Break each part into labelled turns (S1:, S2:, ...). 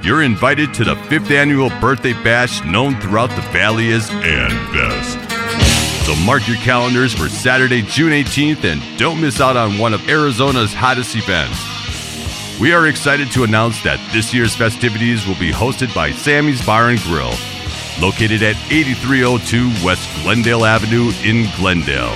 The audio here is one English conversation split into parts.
S1: you're invited to the 5th annual birthday bash known throughout the valley as ANFest. So mark your calendars for Saturday, June 18th, and don't miss out on one of Arizona's hottest events. We are excited to announce that this year's festivities will be hosted by Sammy's Bar and Grill, located at 8302 West Glendale Avenue in Glendale.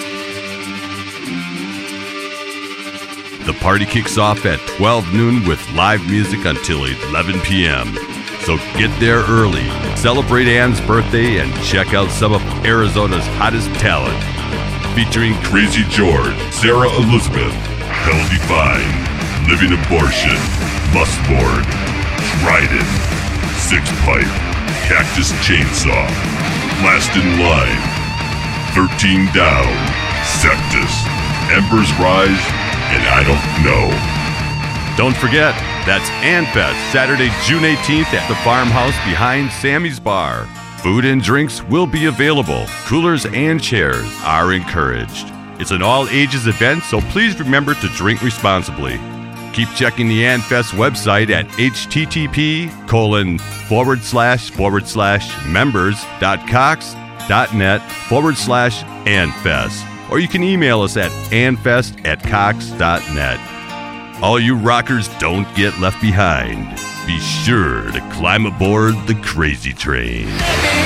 S1: The party kicks off at 12 noon with live music until 11 p.m. So get there early, celebrate Ann's birthday, and check out some of Arizona's hottest talent. Featuring Crazy George, Sarah Elizabeth, Hell Define, Living Abortion, Mustboard, Trident, Six Pipe, Cactus Chainsaw, Last in Line, 13 Down, Sectus, Embers Rise, and I Don't Know. Don't forget, that's ANFest, Saturday, June 18th at the farmhouse behind Sammy's Bar. Food and drinks will be available. Coolers and chairs are encouraged. It's an all-ages event, so please remember to drink responsibly. Keep checking the ANFest website at http://members.cox.net/ANFest. Or you can email us at anfest@cox.net. All you rockers don't get left behind. Be sure to climb aboard the Crazy Train.